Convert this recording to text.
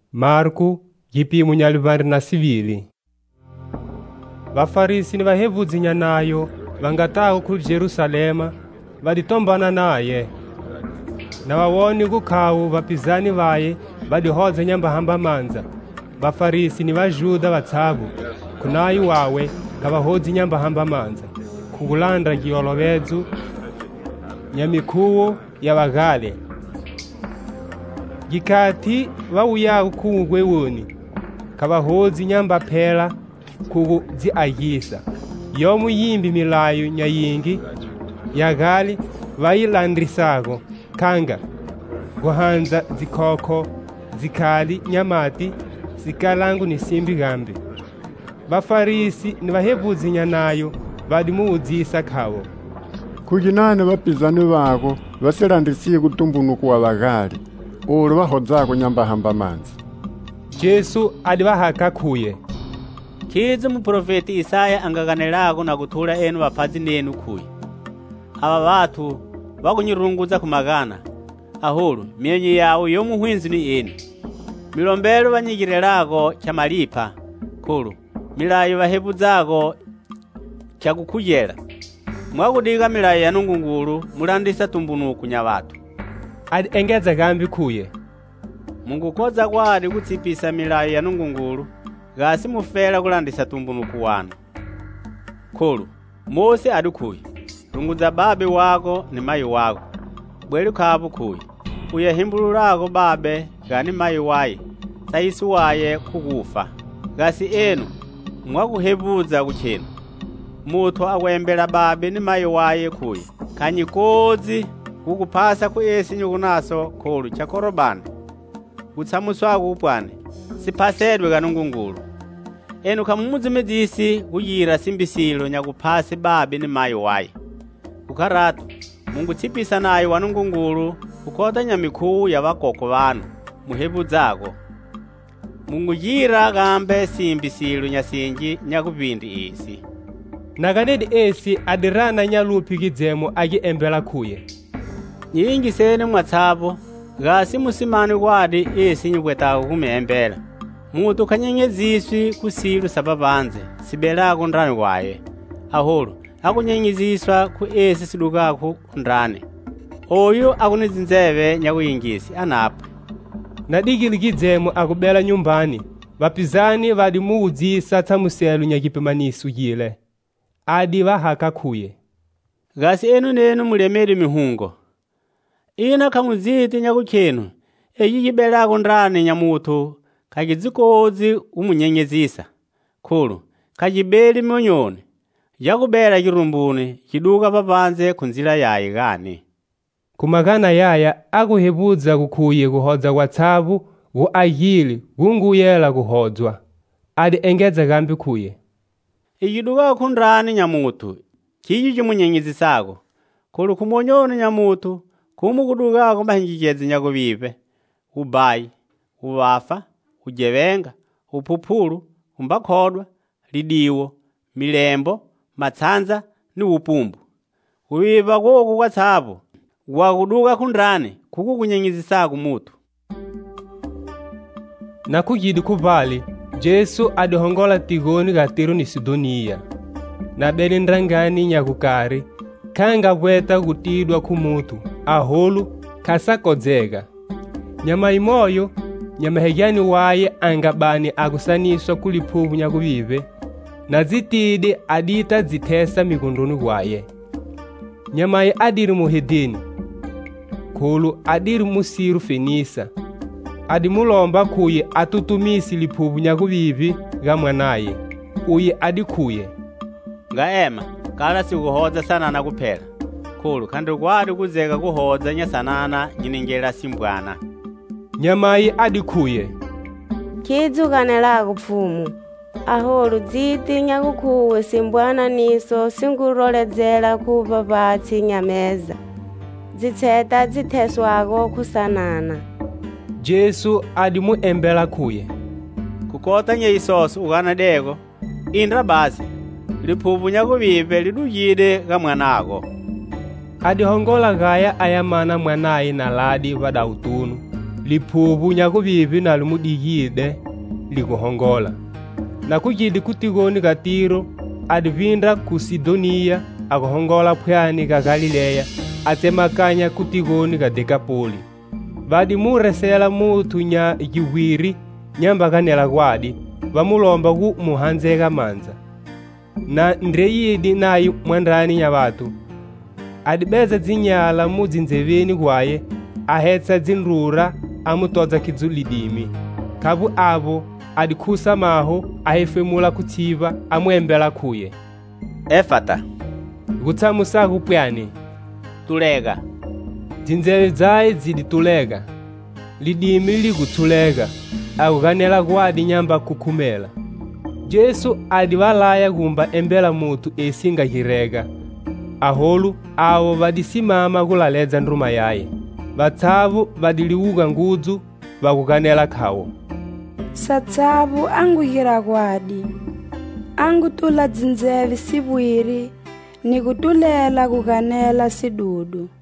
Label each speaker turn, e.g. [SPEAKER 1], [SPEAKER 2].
[SPEAKER 1] Marko gipimo nya 22. Vafarisi ni vahevudzinya nayo vangataho ku Jerusalema vaditombana naye na wawoni kukhawu vapizani vaye vadihodza nyambahamba manza. Vafarisi ni vajuda vatsavu kunayi wawe kavahodzi nyambahamba manza kukulanda giyolovedzo nyamikuwo ya vagale gikati vauyaku kuugwewoni kavahodzi nyambaphela kukudziagisa yomu yimbi milayo nyayingi yagali vayilandrisako kanga kuhanza zikhokho zikhali nyamati zikalangu ni simbi gambi. Vafarisi ni vahevudzinya nayo vadimuudzisa khawo
[SPEAKER 2] kuginani vapizani vako vasilandrisiye kutumbunuku wa vagali ulu vahodzako nyambahamba manzi.
[SPEAKER 1] Jesu adivahaka khuye
[SPEAKER 3] Khizi muprofeti Isaya angakanelako na kuthula enu vaphazi nenu khuye. Ava vathu vakunyirungudza kumakana ahulu myenye yawo yomuhwinzi ni enu. Milombelo vanyikirelako cha malipa khulu milayo vahevudzako cha kukhujela. Mwakudika milayo ya Nungungulu mulandisa tumbunuku nya vathu.
[SPEAKER 1] adi engedza kambi khuye
[SPEAKER 3] Mungukodza kwadi kutsipisa milayo ya Nungungulu gasi mufela kulandisa tumbunuku wanu. Khulu Mose adi khuye rungudza babe wako ni mayi wako bweli khapo khuye uyahimbululako babe gani mayi waye saisi waye kukufa. Gasi enu mwakuhevudza kuchenu muthu akwembela babe ni mayi waye khuye kanyikodzi kukuphasa ku esi nyukunaso khulu cha korobani kutsamuswako upwane siphasedwe ka Nungungulu. Enu khamumudzimedzisi kuyira simbisilo nyakuphasi babe ni mayi waye kukharatu mungutsipisa nayo wa Nungungulu kukhota nyamikhuwu ya vakoko vanu muhevudzako munguyira kambe simbisilo nyasinji nyakuvindi isi.
[SPEAKER 1] nakanedi esi adirana nyalupi kidzemo akiembela khuye
[SPEAKER 3] Nyingiseni mwatsapo gasi musimani kwadi esi nyikwetako kumiembela mutu kanyenyeziswi kusilu sapapanze sibelako ndrani kwaye ahulu akunyenyeziswa ku esi sidukako ndrani oyu akunizinzeve nyakuyingisi anapo.
[SPEAKER 1] nadikili kidzemo akubela nyumbani vapizani vadimuudzisa tsamuselu nyakipimanisu yile adi vahaka khuye
[SPEAKER 3] Gasi enu nenu mulemeli mihungo ina khamudziti nyakuchenu eyi chibelako ndrani nyamuthu kachidzikodzi umunyenyezisa khulu kachibeli monyoni yakubela chirumbuni chiduka papanze kunzira yayi gani.
[SPEAKER 1] kumakana yaya akuhevudza kukhuye kuhodza kwatsavu kuagili kunguyela kuhodzwa adi engedza kambi khuye
[SPEAKER 3] Ichiduka kundrani nyamuthu chichi chimunyenyezisako khulu kumonyoni nyamuthu kumukudukako mahinjikedzi nyakuvive ubayi uvafa ujevenga uphuphulu umbakhodwa lidiwo milembo matsanza ni upumbu. Kuviva koku kwatsapo wakuduka kundrani kukunyenyezisako muthu.
[SPEAKER 1] nakujidi kuvali Jesu adihongola tigoni ga Tiro ni Sidoniya na beli ndrangani nyakukari kanga bweta kutidwa kumutu ahulu kasakodzeka nyama imoyo nyamahegyani waye angabani akusaniswa kuliphuvu nyakuvive na zitidi adita zithesa mikunduni kwaye. Nyamayi adiri muhedini khulu adiri musiru Fenisa adimulomba khuye atutumisi liphuvu nyakuvivi ga mwanaye uye adikhuye
[SPEAKER 3] Ngaema kala sikuhodza sanana kuphela khulu khandi kwadi kuzeka kuhodza nyasanana nyinengela simbwana.
[SPEAKER 1] Nyamayi adikhuye
[SPEAKER 4] Kidzukanelako pfumu ahulu dziti nyakukhuwe simbwana niso singuroledzera kuva vatsi nyameza zitseta zitheswako kusanana.
[SPEAKER 1] Jesu adimuembela khuye
[SPEAKER 3] Kukota nyeisoso ukanadeko indra basi liphuvu nyakuvive lidujide ka mwanako.
[SPEAKER 1] adihongola gaya ayamana mwanaye na ladi vadautunu liphuvu nyakuvivi na lumudikide likuhongola. Na kujidi kutigoni ka Tiro advinda ku Sidonia akuhongola phwani ka Galileya atsemakanya kutigoni ka Dekapoli. Vadi muresela mutu nya jiwiri nyamba kanela kwadi vamulomba ku muhanzeka manza. Na ndreyidi nayi mwandani nya vatu adibeza dzinyala mudzinzeveni kwaye ahetsa dzinrura amutodza kidzulidimi. Kabu avo adikhusa maho ahefemula kutsiva amwembela khuye.
[SPEAKER 3] Efata.
[SPEAKER 1] Kutsamusa kupwani.
[SPEAKER 3] Tulega.
[SPEAKER 1] Dzinzeve dzaye ziditulega. Lidimi likutsulega. Akukanela kwadi nyamba kukhumela. Jesu adivalaya kumba embela mutu esinga hirega. Aholu awo vadisimama kulaledza ndruma yaye. Vatsavu vadiliuka ngudzu vakukanela khawo.
[SPEAKER 5] Satsavu anguhira kwadi. Angutula dzinzeve sivwiri ni kutulela kukanela sidudu.